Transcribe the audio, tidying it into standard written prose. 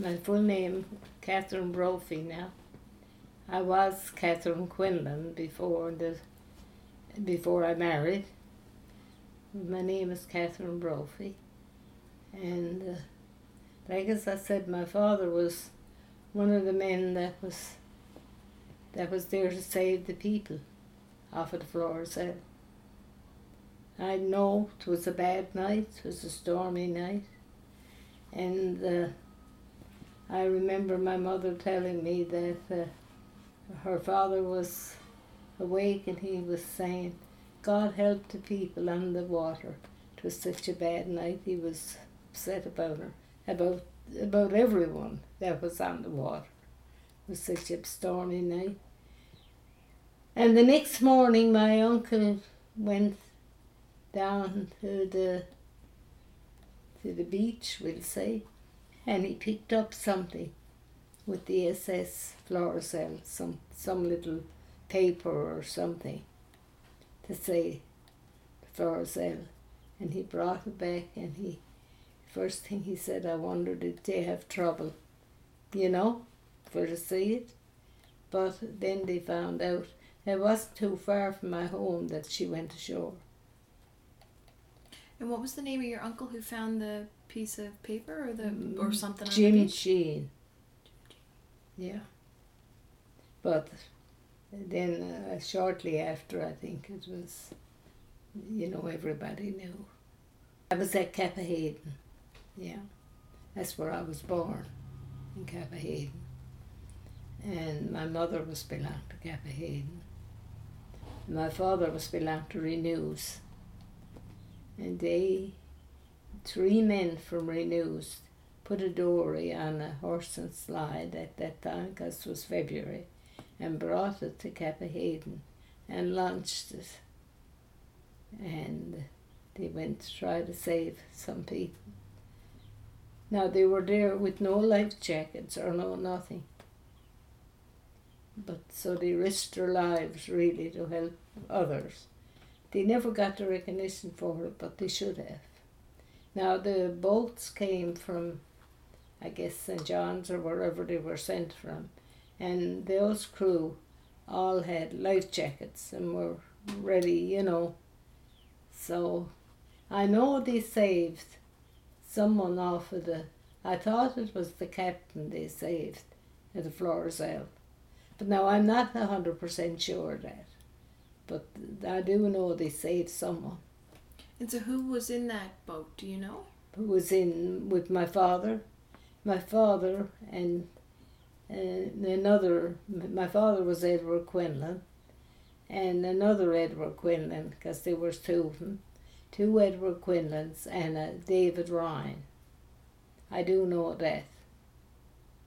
My full name, Catherine Brophy now. I was Catherine Quinlan before I married. My name is Catherine Brophy. And like as I said, my father was one of the men that was there to save the people off of the Floresville. I know it was a bad night, it was a stormy night, and I remember my mother telling me that her father was awake and he was saying, God help the people on the water. It was such a bad night. He was upset about her, about everyone that was on the water. It was such a stormy night. And the next morning my uncle went down to the beach, we'll say, and he picked up something with the SS Floresville, some little paper or something to say Floresville, and he brought it back, and first thing he said, I wondered did they have trouble, for to see it. But then they found out it wasn't too far from my home that she went ashore. And what was the name of your uncle who found the piece of paper or something on the Jim beach? Sheen. Yeah. But then shortly after, I think it was, everybody knew. I was at Cappahayden. Yeah. That's where I was born, in Cappahayden. And my mother was belonged to Cappahayden. My father was belonged to Renews. And three men from Renews, put a dory on a horse and slide at that time, because it was February, and brought it to Cappahayden and launched it. And they went to try to save some people. Now they were there with no life jackets or no nothing. But so they risked their lives really to help others. They never got the recognition for it, but they should have. Now the boats came from, I guess, St. John's or wherever they were sent from, and those crew all had life jackets and were ready, So I know they saved someone off of I thought it was the captain they saved at the Floresville. But now I'm not 100% sure of that. But I do know they saved someone. And so who was in that boat, do you know? Who was in with my father. My father and my father was Edward Quinlan, and another Edward Quinlan, because there was two of them. Two Edward Quinlans and a David Ryan. I do know that.